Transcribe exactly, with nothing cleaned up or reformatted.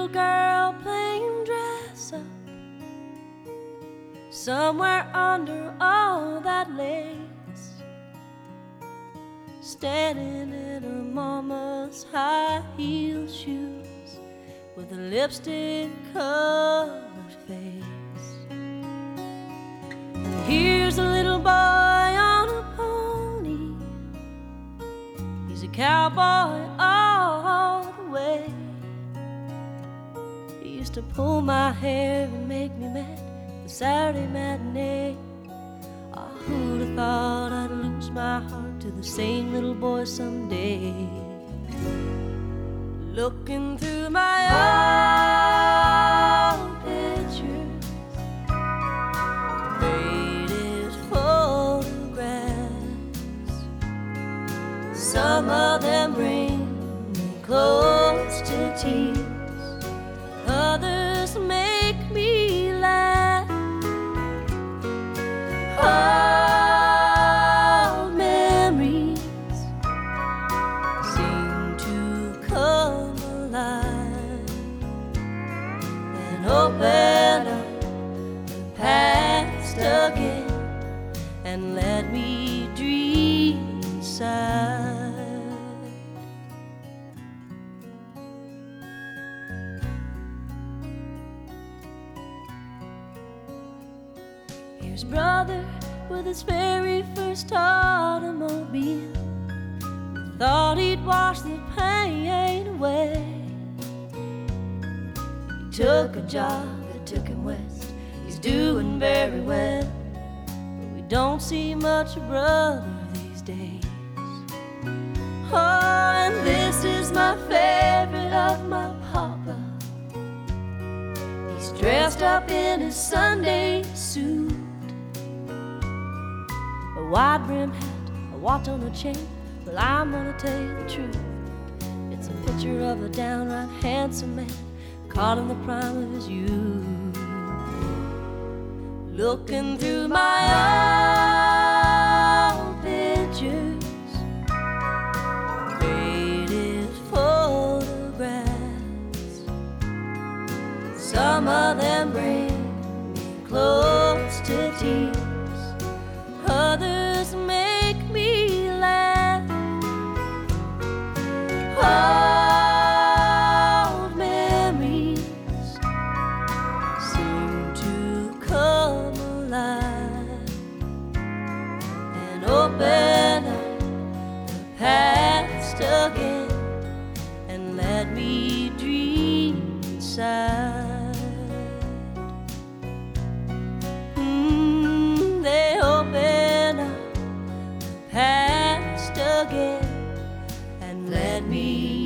girl playing dress up somewhere under all that lace, standing in her mama's high heel shoes with a lipstick covered face. And here's a little boy on a pony, he's a cowboy all the way. He used to pull my hair and make me mad the Saturday matinee. Oh, who'd have thought I'd lose my heart to the same little boy someday? Looking through my old pictures, faded photographs, some of them bring me close to tears, others make me laugh. Old memories seem to come alive and open up the past again and let me dream inside. Here's brother with his very first automobile, thought he'd wash the pain away. He took a job that took him west, he's doing very well, but we don't see much of brother these days. Oh, and this is my favorite of my papa. He's dressed up in his Sunday suit, a wide brim hat, a watch on a chain. Well, I'm gonna tell you the truth, it's a picture of a downright handsome man caught in the prime of his youth. Looking through my old pictures, faded photographs, some of them bring me close to tears, others make me laugh. Old memories seem to come alive and open up the past again and let me dream inside. Mm, they open up the past again and let me